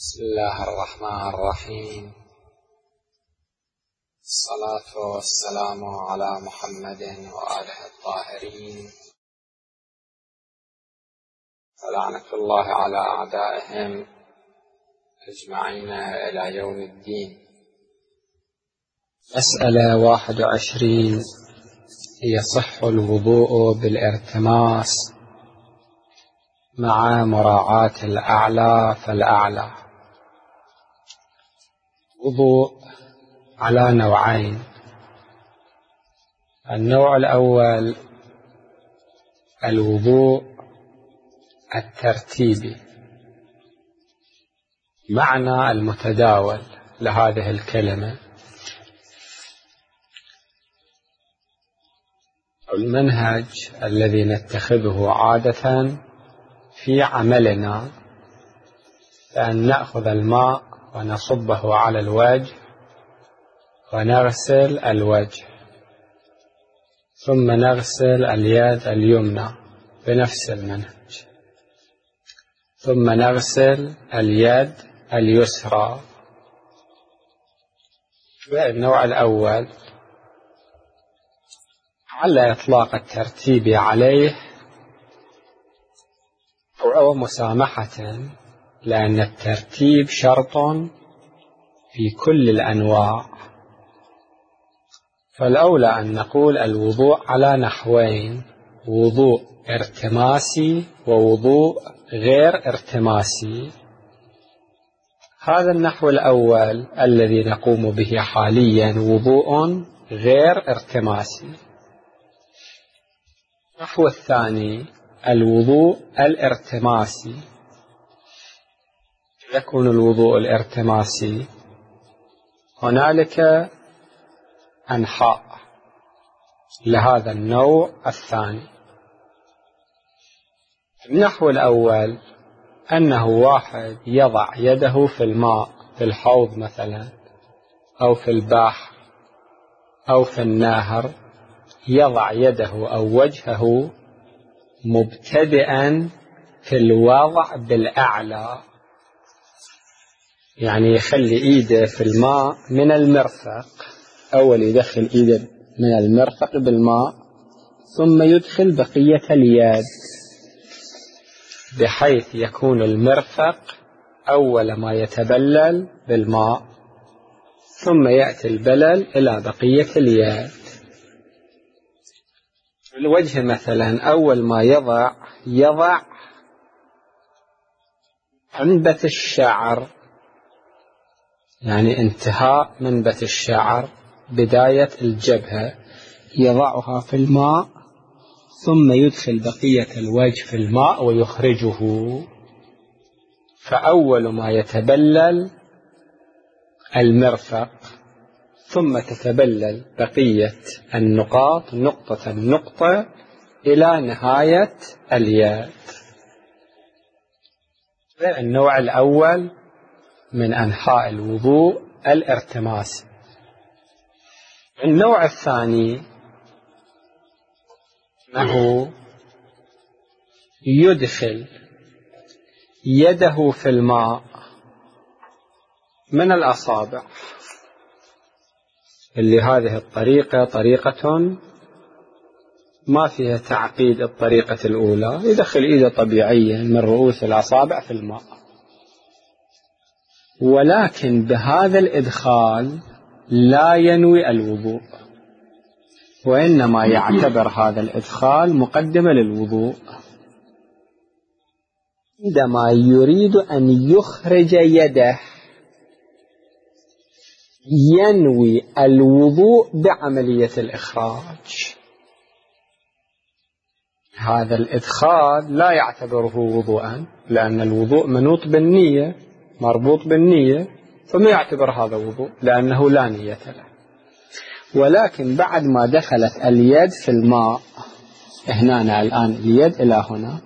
بسم الله الرحمن الرحيم. الصلاة والسلام على محمد وآله الطاهرين، ولعنة الله على أعدائهم أجمعين إلى يوم الدين. مسألة 21: يصح الوضوء بالارتماس مع مراعاة الأعلى فالأعلى. وضوء على نوعين: النوع الأول الوضوء الترتيبي، معنى المتداول لهذه الكلمة المنهج الذي نتخذه عادة في عملنا، بأن نأخذ الماء ونصبه على الوجه ونغسل الوجه، ثم نغسل اليد اليمنى بنفس المنهج، ثم نغسل اليد اليسرى. النوع الأول على إطلاق الترتيب عليه أو مسامحة، لأن الترتيب شرط في كل الأنواع، فالأولى أن نقول الوضوء على نحوين: وضوء ارتماسي ووضوء غير ارتماسي. هذا النحو الأول الذي نقوم به حاليا وضوء غير ارتماسي. النحو الثاني الوضوء الارتماسي. يكون الوضوء الارتماسي هنالك أنحاء لهذا النوع الثاني. النحو الأول أنه واحد يضع يده في الماء في الحوض مثلا، أو في البحر أو في النهر، يضع يده أو وجهه مبتدئا في الوضع بالأعلى، يعني يخلي إيده في الماء من المرفق، أول يدخل إيده من المرفق بالماء، ثم يدخل بقية اليد، بحيث يكون المرفق أول ما يتبلل بالماء، ثم يأتي البلل إلى بقية اليد. الوجه مثلا أول ما يضع منبت الشعر، يعني انتهاء منبت الشعر بداية الجبهة، يضعها في الماء، ثم يدخل بقية الوجه في الماء ويخرجه، فأول ما يتبلل المرفق، ثم تتبلل بقية النقاط نقطة نقطة إلى نهاية اليد. النوع الأول من أنحاء الوضوء الارتماسي. النوع الثاني أنه يدخل يده في الماء من الأصابع، اللي هذه الطريقة طريقة ما فيها تعقيد. الطريقة الأولى يدخل إيده طبيعيا من رؤوس الأصابع في الماء، ولكن بهذا الإدخال لا ينوي الوضوء، وإنما يعتبر هذا الإدخال مقدمة للوضوء. عندما يريد أن يخرج يده ينوي الوضوء بعملية الإخراج. هذا الإدخال لا يعتبره وضوءا، لأن الوضوء منوط بالنية، مربوط بالنية، فما يعتبر هذا وضوء لأنه لا نية له. ولكن بعد ما دخلت اليد في الماء، هنا الآن اليد إلى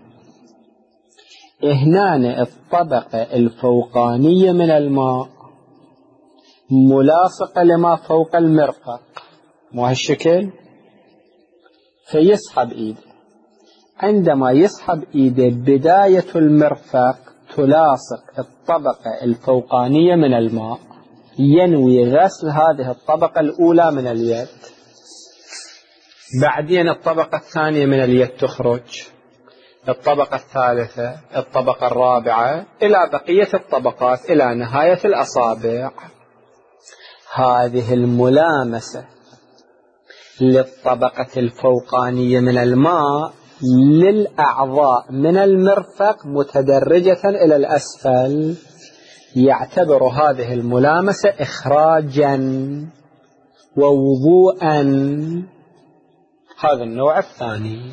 هنا الطبقة الفوقانية من الماء ملاصقة لما فوق المرفق، مو هالشكل، فيسحب إيده. عندما يسحب إيده بداية المرفق تلاصق الطبقة الفوقانية من الماء، ينوي غسل هذه الطبقة الأولى من اليد، بعدين الطبقة الثانية من اليد تخرج، الطبقة الثالثة، الطبقة الرابعة، إلى بقية الطبقات إلى نهاية الأصابع. هذه الملامسة للطبقة الفوقانية من الماء للأعضاء من المرفق متدرجة إلى الأسفل، يعتبر هذه الملامسة إخراجا ووضوءا. هذا النوع الثاني.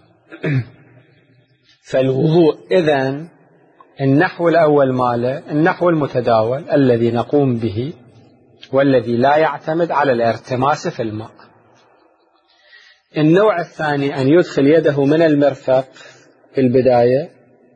فالوضوء إذن النحو الأول ماله النحو المتداول الذي نقوم به والذي لا يعتمد على الارتماس في الماء. النوع الثاني أن يدخل يده من المرفق في البداية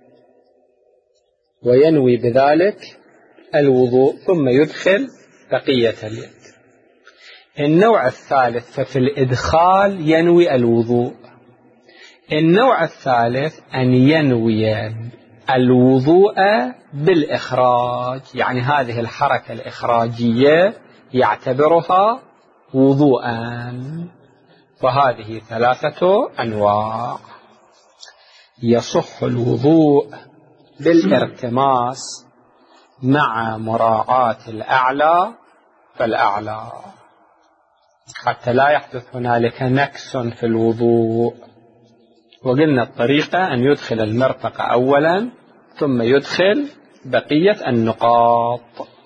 وينوي بذلك الوضوء ثم يدخل بقية اليد. النوع الثالث ففي الإدخال ينوي الوضوء. النوع الثالث أن ينوي الوضوء بالإخراج، يعني هذه الحركة الإخراجية يعتبرها وضوءا. فهذه ثلاثة أنواع. يصح الوضوء بالارتماس مع مراعاة الأعلى فالأعلى، حتى لا يحدث هنالك نكس في الوضوء. وقلنا الطريقة أن يدخل المرفق أولا ثم يدخل بقية النقاط.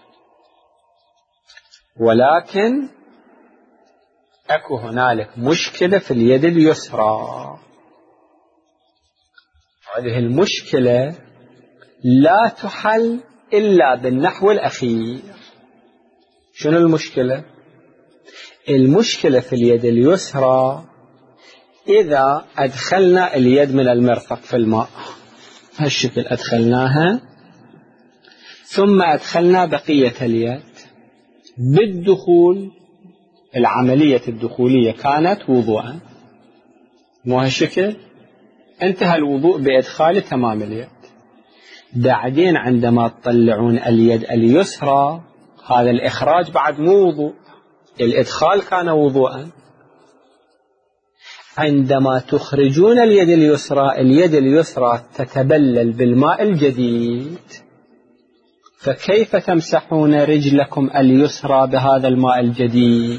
ولكن أكو هنالك مشكلة في اليد اليسرى. هذه المشكلة لا تحل إلا بالنحو الأخير. شنو المشكلة؟ المشكلة في اليد اليسرى إذا أدخلنا اليد من المرفق في الماء هالشكل، أدخلناها ثم أدخلنا بقية اليد، بالدخول العملية الدخولية كانت وضوءا، مو هالشكل، انتهى الوضوء بإدخال تمام اليد. بعدين عندما تطلعون اليد اليسرى هذا الإخراج بعد مو وضوء، الإدخال كان وضوءا. عندما تخرجون اليد اليسرى تتبلل بالماء الجديد، فكيف تمسحون رجلكم اليسرى بهذا الماء الجديد؟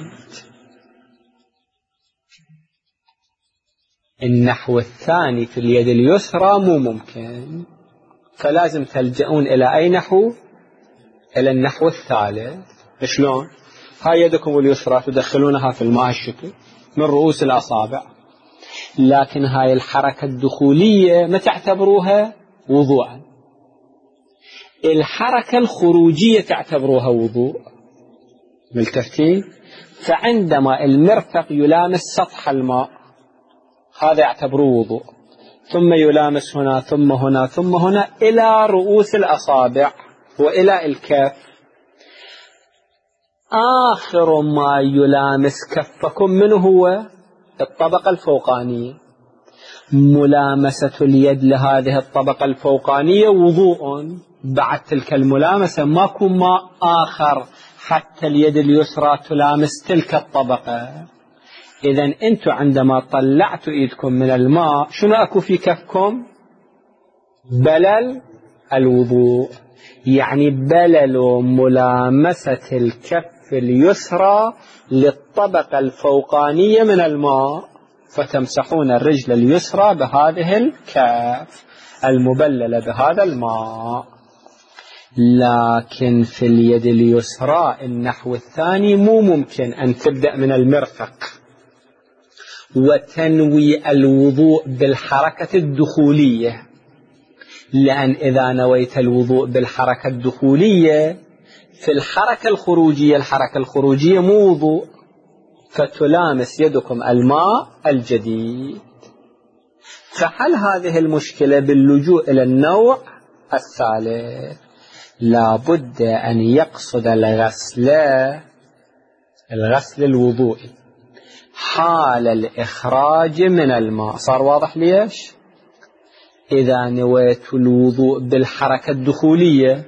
النحو الثاني في اليد اليسرى مو ممكن، فلازم تلجؤون إلى أي نحو؟ إلى النحو الثالث. شلون؟ هاي يدكم اليسرى تدخلونها في الماء الشكل من رؤوس الأصابع، لكن هاي الحركة الدخولية ما تعتبروها وضوءا، الحركة الخروجية تعتبروها وضوء. ملتفتين؟ فعندما المرفق يلامس سطح الماء هذا يعتبروه وضوء، ثم يلامس هنا ثم هنا ثم هنا إلى رؤوس الأصابع وإلى الكف. آخر ما يلامس كفكم منه هو الطبقة الفوقانية. ملامسة اليد لهذه الطبقة الفوقانية وضوء. بعد تلك الملامسة ماكو ماء آخر حتى اليد اليسرى تلامس تلك الطبقة. إذن أنتم عندما طلعتوا إيدكم من الماء شنو أكو في كفكم؟ بلل الوضوء، يعني بلل ملامسة الكف اليسرى للطبقة الفوقانية من الماء، فتمسحون الرجل اليسرى بهذه الكف المبللة بهذا الماء. لكن في اليد اليسرى النحو الثاني مو ممكن أن تبدأ من المرفق وتنوي الوضوء بالحركة الدخولية، لأن إذا نويت الوضوء بالحركة الدخولية في الحركة الخروجية مو وضوء، فتلامس يدكم الماء الجديد. فحل هذه المشكلة باللجوء إلى النوع الثالث. لا بد أن يقصد الغسل الوضوئي حال الإخراج من الماء. صار واضح ليش؟ إذا نويت الوضوء بالحركة الدخولية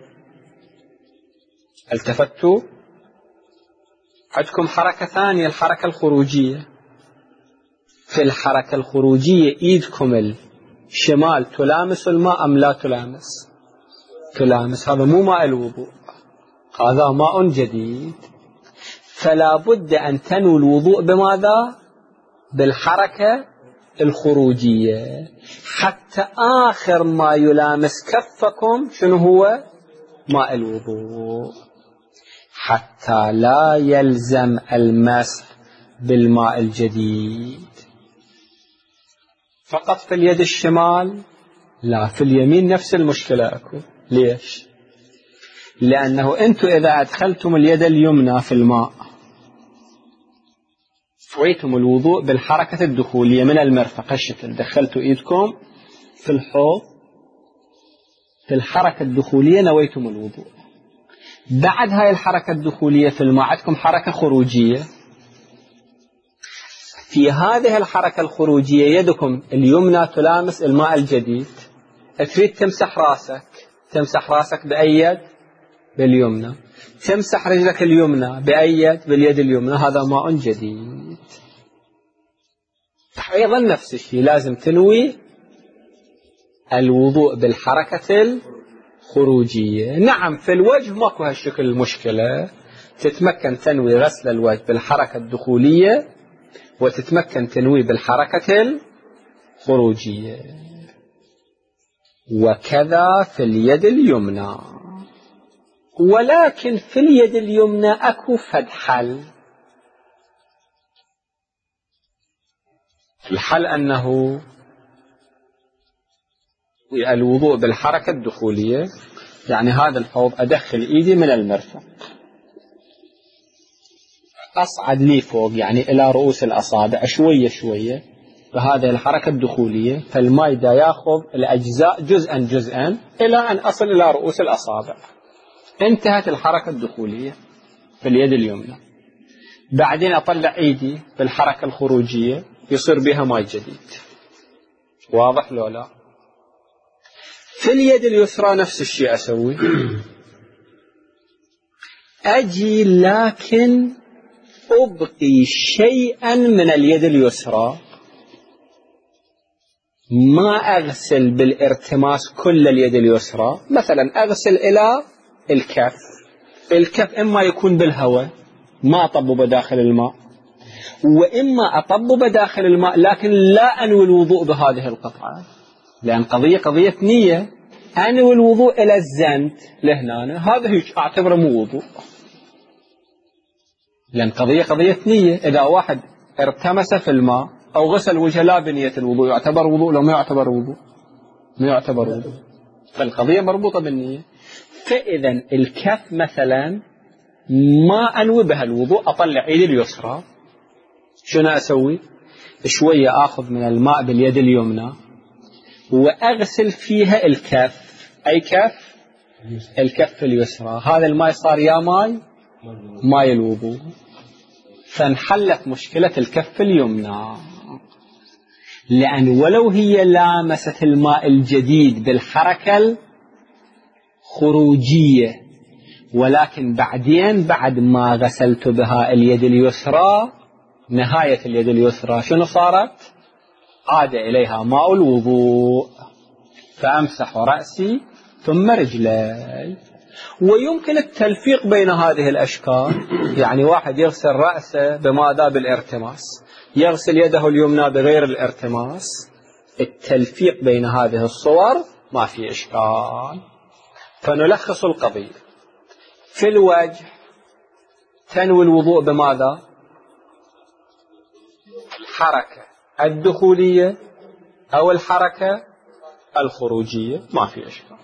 التفتوا، عندكم حركة ثانية الحركة الخروجية. في الحركة الخروجية إيدكم الشمال تلامس الماء أم لا تلامس؟ تلامس. هذا مو ماء الوضوء، هذا ماء جديد. فلا بد أن تنوي الوضوء بماذا؟ بالحركة الخروجية، حتى آخر ما يلامس كفكم شنو هو؟ ماء الوضوء، حتى لا يلزم المسح بالماء الجديد. فقط في اليد الشمال؟ لا، في اليمين نفس المشكلة أكو. ليش؟ لأنه أنتم إذا أدخلتم اليد اليمنى في الماء سويتم الوضوء بالحركة الدخولية من المرفق الشكل، دخلتوا إيدكم في الحوض في الحركة الدخولية نويتم الوضوء. بعد هاي الحركة الدخولية في الماء عندكم حركة خروجية. في هذه الحركة الخروجية يدكم اليمنى تلامس الماء الجديد، تريد تمسح راسك، تمسح راسك بأي يد؟ باليمنى. تمسح رجلك اليمنى بأي يد؟ باليد اليمنى. هذا ماء جديد. أيضا نفس الشيء لازم تنوي الوضوء بالحركة الخروجية. نعم في الوجه ماكو هالشكل المشكلة، تتمكن تنوي غسل الوجه بالحركة الدخولية وتتمكن تنوي بالحركة الخروجية. وكذا في اليد اليمنى. ولكن في اليد اليمنى أكو فد حل. الحل أنه الوضوء بالحركة الدخولية، يعني هذا الحوض أدخل إيدي من المرفق أصعد لي فوق، يعني إلى رؤوس الأصابع شوية شوية بهذه الحركة الدخولية، فالماء دا يأخذ الأجزاء جزءا جزءا إلى أن أصل إلى رؤوس الأصابع. انتهت الحركة الدخولية في اليد اليمنى. بعدين أطلع إيدي بالحركة الخروجية يصير بها ماء جديد. واضح لو لا؟ في اليد اليسرى نفس الشيء أسوي. أجي لكن أبقي شيئا من اليد اليسرى، ما أغسل بالارتماس كل اليد اليسرى. مثلا أغسل إلى الكف. الكف إما يكون بالهواء ما أطبب داخل الماء، وإما أطبب داخل الماء لكن لا أنوي الوضوء بهذه القطعة، لأن قضية نية. أنوي الوضوء إلى الزند لهنا، هذا أعتبره مو وضوء، لأن قضية نية. إذا واحد ارتمس في الماء أو غسل وجهه لا بنية الوضوء يعتبر وضوء لو ما يعتبر وضوء؟ ما يعتبر وضوء. فالقضية مربوطة بالنية. فإذا الكف مثلا ما أنوي بها الوضوء، أطلع إيدي اليسرى، شنو أسوي؟ شوية أخذ من الماء باليد اليمنى وأغسل فيها الكف. أي كف؟ الكف اليسرى. هذا الماء صار يا ماء الوضوء، فانحلت مشكلة الكف اليمنى. لأن ولو هي لامست الماء الجديد بالحركة الخروجية، ولكن بعدين بعد ما غسلت بها اليد اليسرى، نهاية اليد اليسرى شنو صارت؟ عاد إليها ماء الوضوء، فأمسح رأسي ثم رجلي. ويمكن التلفيق بين هذه الأشكال، يعني واحد يغسل رأسه بماذا؟ بالارتماس، يغسل يده اليمنى بغير الارتماس. التلفيق بين هذه الصور ما في إشكال. فنلخص القضية. في الوجه تنوي الوضوء بماذا؟ الحركة الدخولية أو الحركة الخروجية، ما في إشكال.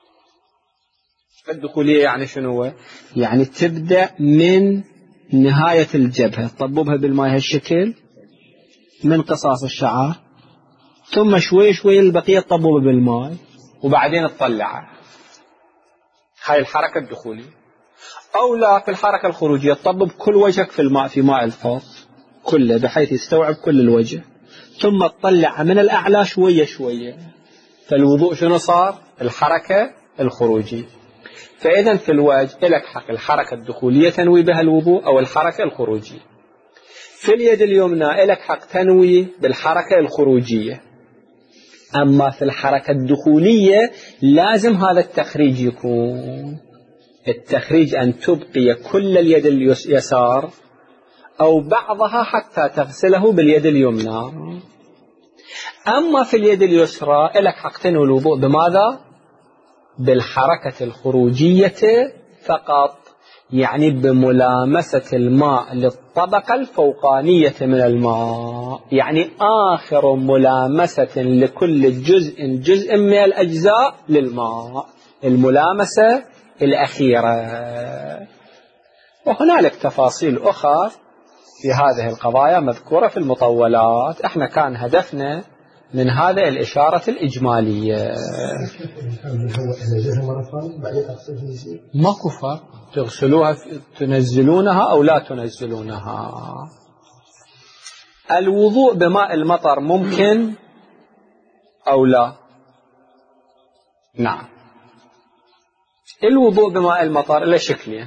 الدخولية يعني شنو؟ يعني تبدأ من نهاية الجبهة، تطببها بالماء هالشكل من قصاص الشعر، ثم شوي شوي البقية تطببها بالماء وبعدين تطلعها. هاي الحركة الدخولية. أو لا، في الحركة الخروجية تطبب كل وجهك في الماء، في ماء الحوض كله بحيث يستوعب كل الوجه، ثم تطلع من الأعلى شوية شوية. فالوضوء شنو صار؟ الحركة الخروجية. فإذا في الوجه لك حق الحركة الدخولية تنوي بها الوضوء أو الحركة الخروجية. في اليد اليمنى لك حق تنوي بالحركة الخروجية. أما في الحركة الدخولية لازم هذا التخريج يكون، التخريج أن تبقي كل اليد اليسار أو بعضها حتى تغسله باليد اليمنى. أما في اليد اليسرى لك حق تنوي الوضوء بماذا؟ بالحركة الخروجية فقط، يعني بملامسة الماء للطبقة الفوقانية من الماء، يعني آخر ملامسة لكل جزء من الأجزاء للماء، الملامسة الأخيرة. وهنالك تفاصيل أخرى في هذه القضايا مذكورة في المطولات، احنا كان هدفنا من هذا الإشارة الإجمالية. ماكو فرق، تغسلوها تنزلونها أو لا تنزلونها. الوضوء بماء المطر ممكن أو لا؟ نعم. الوضوء بماء المطر له شكلين.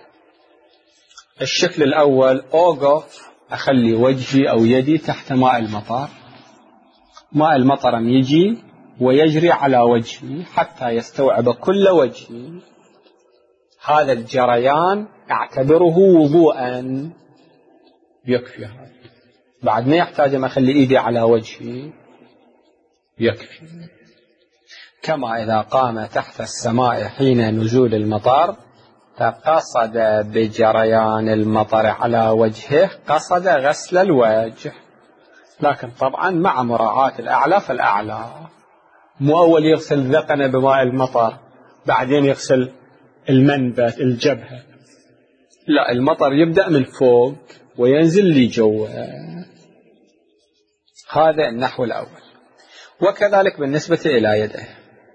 الشكل الأول أوقف أخلي وجهي أو يدي تحت ماء المطر، ماء المطر يجي ويجري على وجهي حتى يستوعب كل وجهي. هذا الجريان أعتبره وضوءا، يكفي هذا، بعد ما يحتاج أن أخلي إيدي على وجهي يكفي. كما إذا قام تحت السماء حين نزول المطر فقصد بجريان المطر على وجهه قصد غسل الوجه، لكن طبعا مع مراعاة الأعلى فالأعلى. مو أول يغسل ذقنه بماء المطر بعدين يغسل المنبت الجبهة، لا، المطر يبدأ من فوق وينزل لي جوا. هذا النحو الأول. وكذلك بالنسبة إلى يده.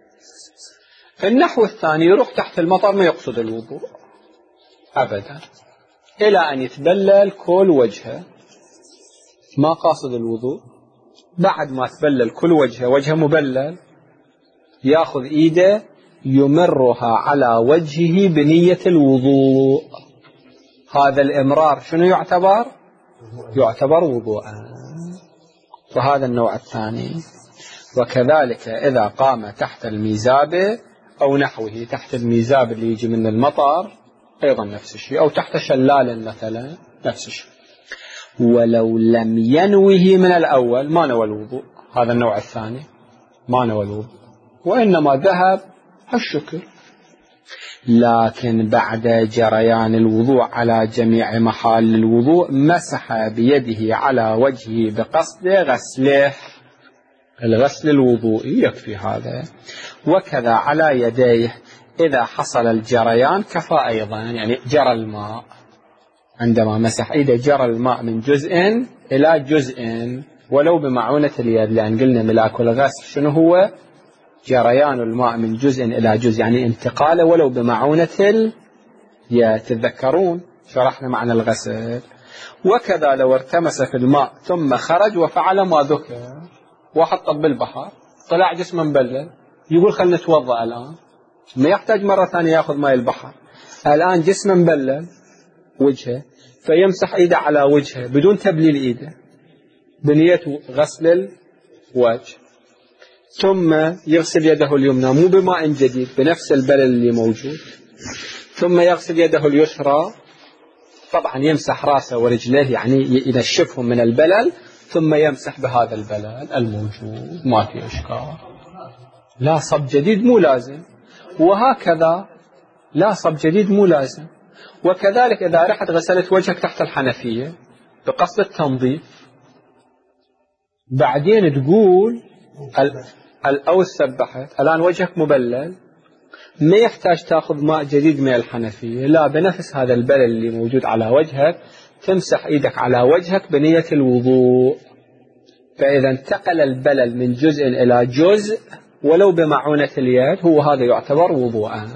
النحو الثاني يروح تحت المطر ما يقصد الوضوء أبدا إلى أن يتبلل كل وجهه، ما قاصد الوضوء. بعد ما تبلل كل وجهه مبلل ياخذ إيده يمرها على وجهه بنية الوضوء. هذا الإمرار شنو يعتبر؟ يعتبر وضوءا. فهذا النوع الثاني. وكذلك إذا قام تحت الميزاب أو نحوه، تحت الميزاب اللي يجي من المطر أيضا نفس الشيء، أو تحت شلال مثلا نفس الشيء، ولو لم ينوه من الأول ما نوى الوضوء. هذا النوع الثاني ما نوى الوضوء وإنما ذهب الشكر، لكن بعد جريان الوضوء على جميع محال الوضوء مسح بيده على وجهه بقصد غسله، الغسل الوضوئي يكفي هذا. وكذا على يديه إذا حصل الجريان كفى أيضا، يعني جرى الماء، عندما مسح إيده جرى الماء من جزء إلى جزء ولو بمعونة اليد، لأن قلنا ملاك الغسل شنو هو؟ جريان الماء من جزء إلى جزء، يعني انتقاله ولو بمعونة اليد. تتذكرون شرحنا معنى الغسل. وكذا لو ارتمس في الماء ثم خرج وفعل ما ذكر، واحد طب بالبحر طلع جسمه مبلل يقول خلنا نتوضأ الآن، ما يحتاج مرة ثانية يأخذ ماء البحر، الآن جسمه مبلل وجهه فيمسح إيده على وجهه بدون تبليل إيده بنية غسل الوجه، ثم يغسل يده اليمنى مو بماء جديد بنفس البلل اللي موجود، ثم يغسل يده اليسرى، طبعا يمسح راسه ورجليه يعني ينشفهم من البلل، ثم يمسح بهذا البلل الموجود، ما في إشكال. لا صب جديد مو لازم، وهكذا لا صب جديد مو لازم. وكذلك إذا رحت غسلت وجهك تحت الحنفية بقصد التنظيف، بعدين تقول أو سبحت الآن وجهك مبلل، ما يحتاج تأخذ ماء جديد من الحنفية، لا، بنفس هذا البلل اللي موجود على وجهك تمسح إيدك على وجهك بنية الوضوء. فإذا انتقل البلل من جزء إلى جزء ولو بمعونة اليد، هو هذا يعتبر وضوءا.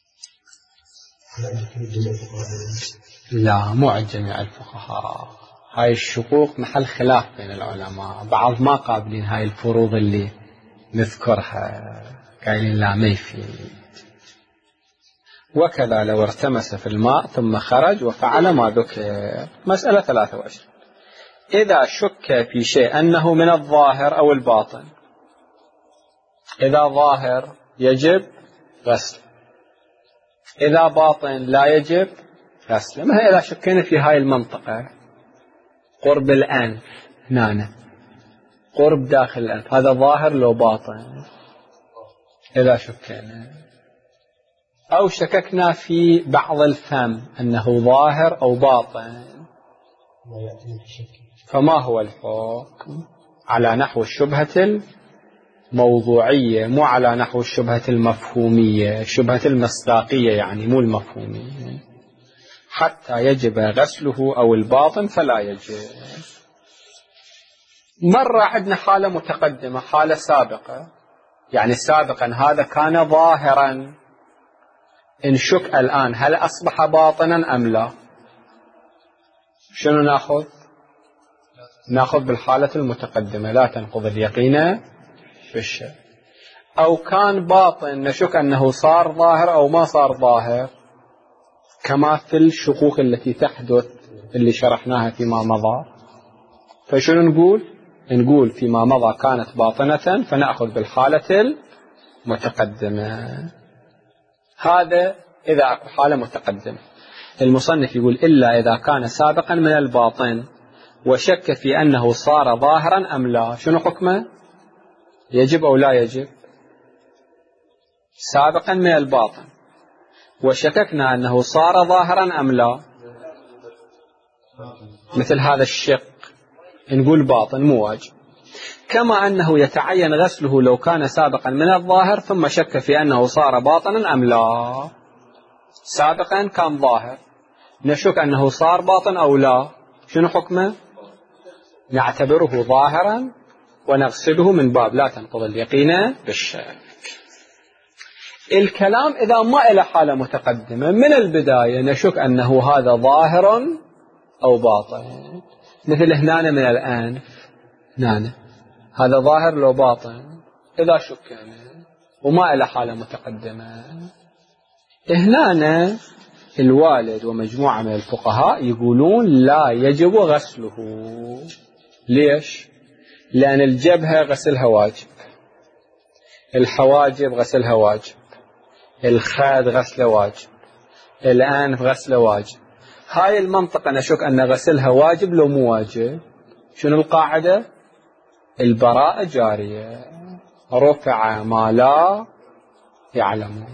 لا، مو عند جميع الفقهاء، هاي الشقوق محل خلاف بين العلماء، بعض ما قابلين هاي الفروض اللي نذكرها، قايلين لا ما يفيد. وكذا لو ارتمس في الماء ثم خرج وفعل ما ذكر. مسألة 23. إذا شك في شيء أنه من الظاهر أو الباطن، إذا ظاهر يجب غسل، إذا باطن لا يجب غسل. ما هي إذا شكينا في هاي المنطقة قرب الأنف، هنا قرب داخل الأنف، هذا ظاهر لو باطن؟ إذا شكينا أو شككنا في بعض الفم أنه ظاهر أو باطن، فما هو الحكم؟ على نحو الشبهة الموضوعية، مو على نحو الشبهة المفهومية، شبهة المصداقية يعني، مو المفهومية. حتى يجب غسله أو الباطن فلا يجب. مرة عندنا حالة متقدمة، حالة سابقة، يعني سابقا هذا كان ظاهرا، انشك الآن هل أصبح باطنا أم لا؟ شنو نأخذ؟ نأخذ بالحالة المتقدمة، لا تنقض اليقين بالشك. أو كان باطن نشك أنه صار ظاهر أو ما صار ظاهر، كما في الشقوق التي تحدث اللي شرحناها فيما مضى. فشنو نقول؟ نقول فيما مضى كانت باطنة، فنأخذ بالحالة المتقدمة. هذا إذا أكو حالة متقدمة. المصنف يقول إلا إذا كان سابقا من الباطن وشك في أنه صار ظاهرا أم لا، شنو حكمه؟ يجب أو لا يجب؟ سابقا من الباطن وشككنا أنه صار ظاهرا أم لا، مثل هذا الشق نقول باطن مو واجب. كما أنه يتعين غسله لو كان سابقا من الظاهر ثم شك في أنه صار باطنا أم لا. سابقا كان ظاهر، نشك أنه صار باطن أو لا، شنو حكمه؟ نعتبره ظاهرا ونغسله من باب لا تنقض اليقين بالشك. الكلام إذا ما إلى حالة متقدمة من البداية نشك أنه هذا ظاهر أو باطن، مثل هنا من الأنف، هنا هذا ظاهر لو باطن. إذا شكنا وما إلى حالة متقدمة، هنا الوالد ومجموعة من الفقهاء يقولون لا يجب غسله. ليش؟ لأن الجبهة غسلها واجب، الحواجب غسلها واجب، الخاد غسله واجب، الأنف غسله واجب. هاي المنطقة نشك أن غسلها واجب لو مو واجب. شنو القاعدة؟ البراءة جارية، رفع ما لا يعلمون.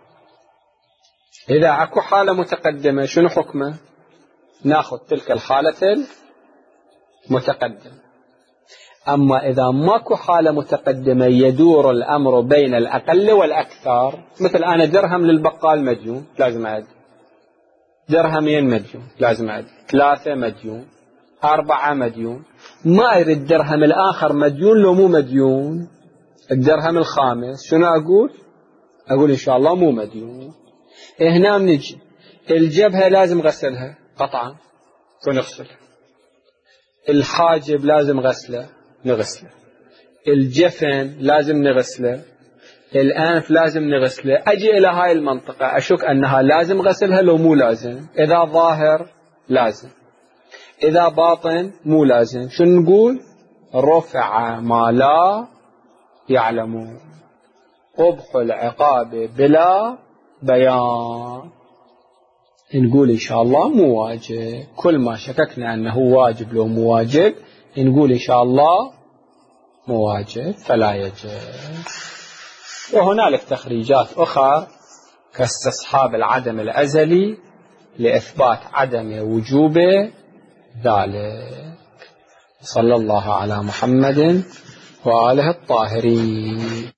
إذا أكو حالة متقدمة شنو حكمه؟ ناخذ تلك الحالة المتقدمة. أما إذا ماكو حالة متقدمة يدور الأمر بين الأقل والأكثر، مثل أنا درهم للبقال مديون لازم أعد، درهمين مديون لازم أعد، 3 مديون، 4 مديون، ما يريد الدرهم الآخر مديون لو مو مديون. الدرهم الخامس شنو أقول إن شاء الله مو مديون. هنا نجي الجبهة لازم غسلها قطعا ونغسلها، الحاجب لازم غسله نغسله، الجفن لازم نغسله، الأنف لازم نغسله. أجي إلى هاي المنطقة أشك أنها لازم غسلها لو مو لازم. إذا ظاهر لازم، إذا باطن مو لازم. شو نقول؟ رفع ما لا يعلمون، قبح العقاب بلا بيان. نقول إن شاء الله مو واجب. كل ما شككنا أنه واجب لو مو واجب نقول إن شاء الله مو واجب فلا يجب. وهنالك تخريجات أخرى كاستصحاب العدم الأزلي لإثبات عدم وجوب ذلك. صلى الله على محمد وآله الطاهرين.